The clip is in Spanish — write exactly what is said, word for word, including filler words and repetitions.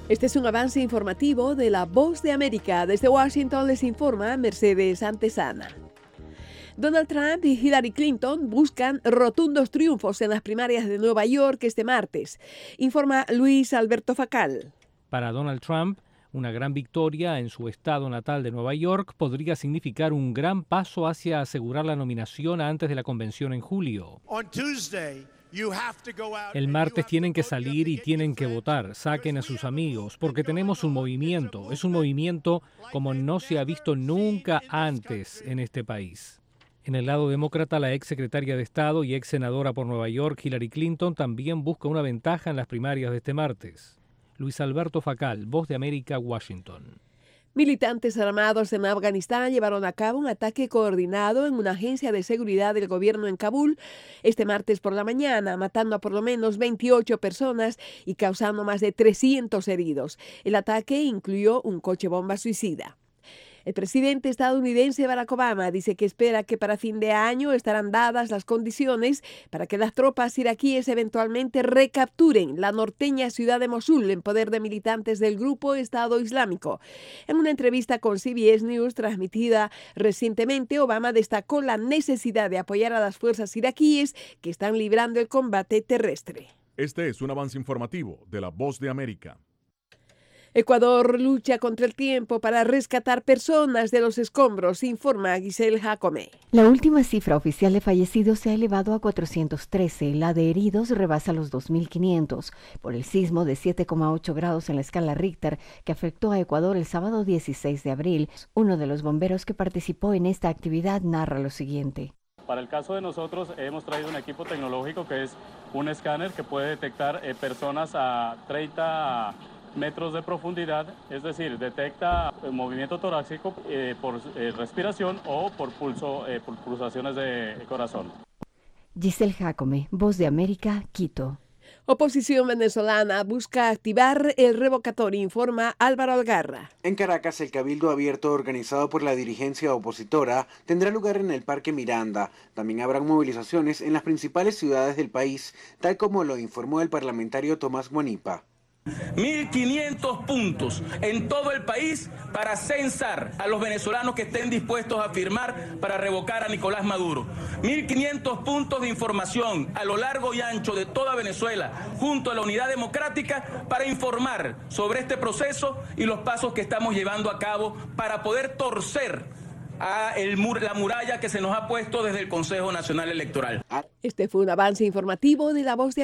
Este es un avance informativo de La Voz de América. Desde Washington les informa Mercedes Antesana. Donald Trump y Hillary Clinton buscan rotundos triunfos en las primarias de Nueva York este martes, informa Luis Alberto Facal. Para Donald Trump, una gran victoria en su estado natal de Nueva York podría significar un gran paso hacia asegurar la nominación antes de la convención en julio. El martes tienen que salir y tienen que votar, saquen a sus amigos, porque tenemos un movimiento, es un movimiento como no se ha visto nunca antes en este país. En el lado demócrata, la ex secretaria de Estado y ex senadora por Nueva York, Hillary Clinton, también busca una ventaja en las primarias de este martes. Luis Alberto Facal, Voz de América, Washington. Militantes armados en Afganistán llevaron a cabo un ataque coordinado en una agencia de seguridad del gobierno en Kabul este martes por la mañana, matando a por lo menos veintiocho personas y causando más de trescientos heridos. El ataque incluyó un coche bomba suicida. El presidente estadounidense Barack Obama dice que espera que para fin de año estarán dadas las condiciones para que las tropas iraquíes eventualmente recapturen la norteña ciudad de Mosul en poder de militantes del grupo Estado Islámico. En una entrevista con C B S News transmitida recientemente, Obama destacó la necesidad de apoyar a las fuerzas iraquíes que están librando el combate terrestre. Este es un avance informativo de La Voz de América. Ecuador lucha contra el tiempo para rescatar personas de los escombros, informa Giselle Jacome. La última cifra oficial de fallecidos se ha elevado a cuatrocientos trece. La de heridos rebasa los dos mil quinientos por el sismo de siete coma ocho grados en la escala Richter que afectó a Ecuador el sábado dieciséis de abril. Uno de los bomberos que participó en esta actividad narra lo siguiente. Para el caso de nosotros hemos traído un equipo tecnológico que es un escáner que puede detectar eh, personas a treinta metros de profundidad, es decir, detecta el movimiento torácico eh, por eh, respiración o por pulso, eh, por pulsaciones de corazón. Giselle Jacome, Voz de América, Quito. Oposición venezolana busca activar el revocatorio, informa Álvaro Algarra. En Caracas, el cabildo abierto organizado por la dirigencia opositora tendrá lugar en el Parque Miranda. También habrán movilizaciones en las principales ciudades del país, tal como lo informó el parlamentario Tomás Guanipa. mil quinientos puntos en todo el país para censar a los venezolanos que estén dispuestos a firmar para revocar a Nicolás Maduro. mil quinientos puntos de información a lo largo y ancho de toda Venezuela, junto a la Unidad Democrática, para informar sobre este proceso y los pasos que estamos llevando a cabo para poder torcer a el mur, la muralla que se nos ha puesto desde el Consejo Nacional Electoral. Este fue un avance informativo de La Voz de